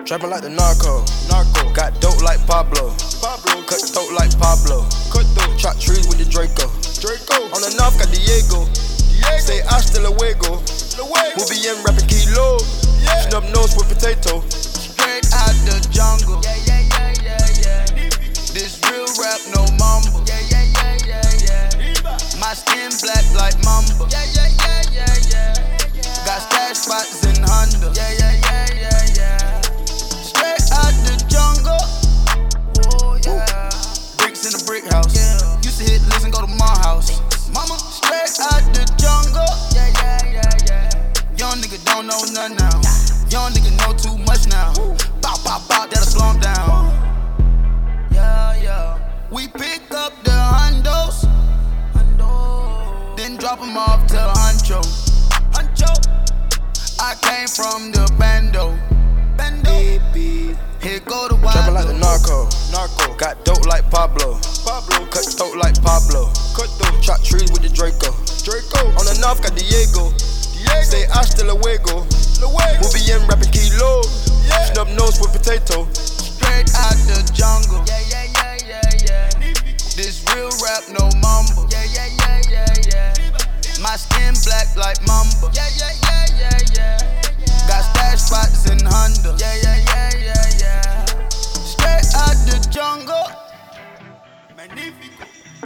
Trapping like the narco. Got dope like Pablo. Cut throat like Pablo. Chop trees with the Draco. On the north got Diego. Say hasta luego. We'll be in rapping kilo. Snub nose with potato. Straight out the jungle. This real rap, no mumble. My skin black like mamba. Got stash spots in Honda. Straight out the jungle. Bricks in a brick house. Used to hit listen, go to my house. Mama, straight out the jungle. Young nigga don't know none now. Young nigga know too much now. Bop, bop, bop, that'll slow him down. We pick up the hundos, then drop them off to Huncho. I came from the bando. Here go the wild. Trapping like the narco. Got dope like Pablo. Cut throat like Pablo. Chop trees with the Draco. On the north got Diego. Say hasta luego. We'll be in rapping kilo. Snub nose with potato. Straight out the jungle. This real rap, no mumble. My skin black like mamba. Got stash spots in Honda. Straight out the jungle. Magnifico.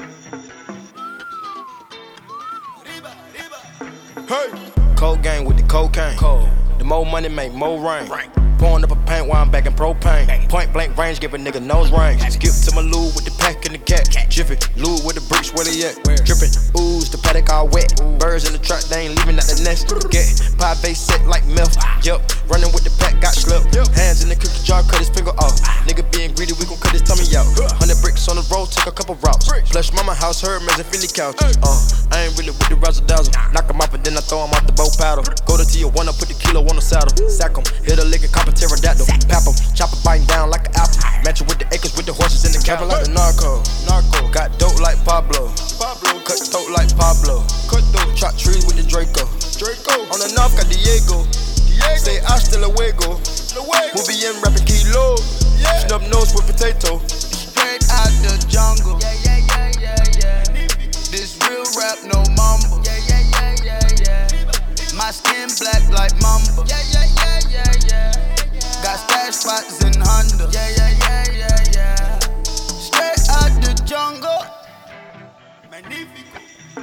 Hey. Cold gang with the cocaine. The more money make more rain. Pouring up a paint while I'm back in propane. Point blank range, give a nigga nose range. Skip to my loo with the pack and the cat. Jiffy, loo with the bricks, where they at? Drippin', ooze, the paddock all wet. Birds in the truck, they ain't leaving out the nest. Get pie base set like milk. Yup, running with the pack, got slipped. Hands in the cookie jar, cut his finger off. Nigga being greedy, we gon' cut his tummy out. 100 bricks on the road, took a couple routes. Flush mama house, Hermes and Philly couch. I ain't really with the razzle dazzle. Knock him off and then I throw him off the boat paddle. Go to Tijuana, put the kilo on the saddle. Sack him, hit a lick and cop a pterodactyl. Pap him, chop a biting down like an apple. Match it with the acres, with the horses in the cattle. Like the narco. Got dope like Pablo. Cut throat like Pablo. Chop trees with the Draco. On the north got Diego. Say hasta luego. We'll be in rapping kilo. Snub nose with potato. Straight out the jungle. This real rap, no mumble. My skin black like mamba. Got stash spots in Honda. Straight out the jungle. Magnifico.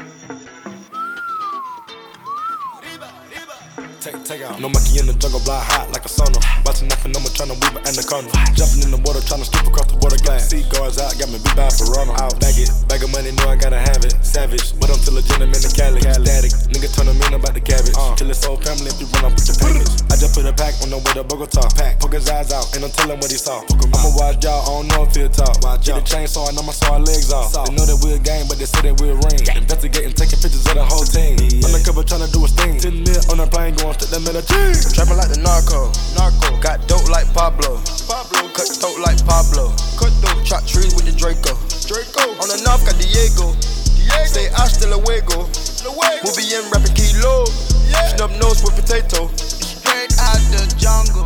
Take out. No monkey in the jungle, blind hot like a sauna. Watching nothing, I'm tryna weave an anaconda. Jumping in the water, tryna skip across the water glass. Sea guards out, got me beat by Ferrano. Out, bag it, bag of money, know I gotta have it. Savage, but I'm still a gentleman in Cali. Static, nigga turn them in about the cabbage. Kill his whole family if you run up with the package. I just put a pack on the way to Bogota. Poke his eyes out, and I'm tell him what he saw. I'ma watch y'all, I don't know if he'll talk. Get a chainsaw, and I'ma saw our legs off. They know that we're a gang, but they say that we're a ring. Investigating, taking pictures of the whole team. Undercover tryna do a sting. 10 mil on a plane, going straight to Medellin. Trapping like the narco. Got dope like Pablo. Cut throat like Pablo. Chop trees with the Draco. On the north got Diego. Say hasta luego. We'll be in rapping kilo. Snub nose with potato. Straight out the jungle.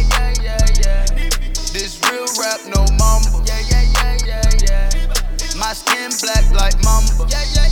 This real rap, no mumble. My skin black like mamba.